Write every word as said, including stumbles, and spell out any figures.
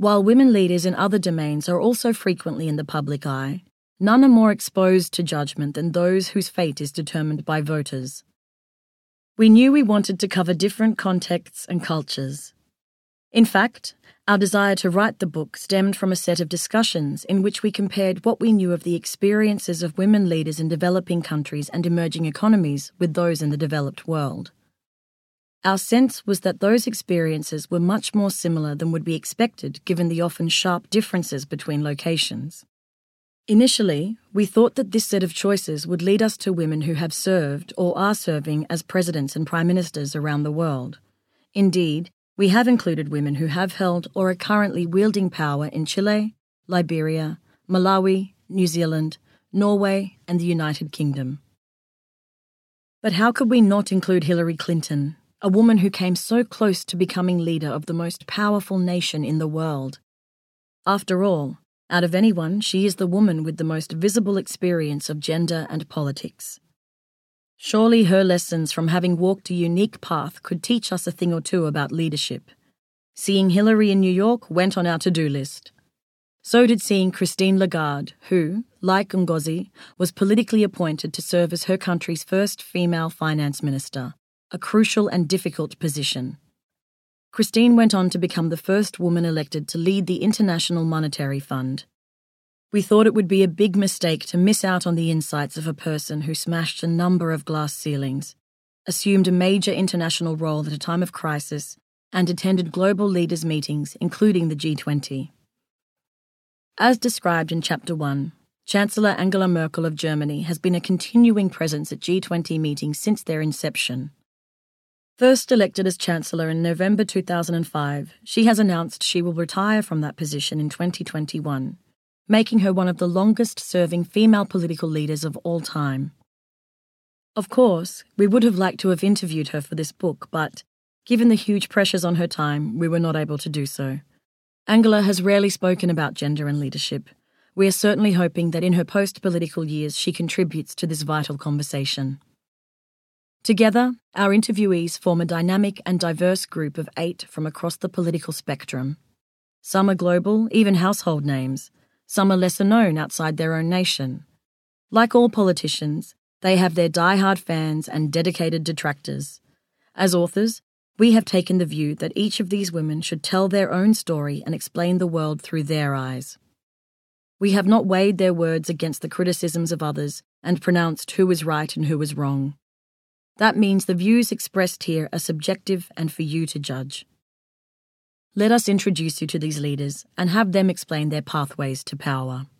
While women leaders in other domains are also frequently in the public eye, none are more exposed to judgment than those whose fate is determined by voters. We knew we wanted to cover different contexts and cultures. In fact, our desire to write the book stemmed from a set of discussions in which we compared what we knew of the experiences of women leaders in developing countries and emerging economies with those in the developed world. Our sense was that those experiences were much more similar than would be expected given the often sharp differences between locations. Initially, we thought that this set of choices would lead us to women who have served or are serving as presidents and prime ministers around the world. Indeed, we have included women who have held or are currently wielding power in Chile, Liberia, Malawi, New Zealand, Norway, and the United Kingdom. But how could we not include Hillary Clinton, a woman who came so close to becoming leader of the most powerful nation in the world? After all, out of anyone, she is the woman with the most visible experience of gender and politics. Surely her lessons from having walked a unique path could teach us a thing or two about leadership. Seeing Hillary in New York went on our to-do list. So did seeing Christine Lagarde, who, like Ngozi, was politically appointed to serve as her country's first female finance minister, a crucial and difficult position. Christine went on to become the first woman elected to lead the International Monetary Fund. We thought it would be a big mistake to miss out on the insights of a person who smashed a number of glass ceilings, assumed a major international role at a time of crisis, and attended global leaders' meetings, including the G twenty. As described in Chapter one, Chancellor Angela Merkel of Germany has been a continuing presence at G twenty meetings since their inception. First elected as Chancellor in November two thousand five, she has announced she will retire from that position in twenty twenty-one, making her one of the longest-serving female political leaders of all time. Of course, we would have liked to have interviewed her for this book, but, given the huge pressures on her time, we were not able to do so. Angela has rarely spoken about gender and leadership. We are certainly hoping that in her post-political years she contributes to this vital conversation. Together, our interviewees form a dynamic and diverse group of eight from across the political spectrum. Some are global, even household names. Some are lesser known outside their own nation. Like all politicians, they have their die-hard fans and dedicated detractors. As authors, we have taken the view that each of these women should tell their own story and explain the world through their eyes. We have not weighed their words against the criticisms of others and pronounced who is right and who is wrong. That means the views expressed here are subjective and for you to judge. Let us introduce you to these leaders and have them explain their pathways to power.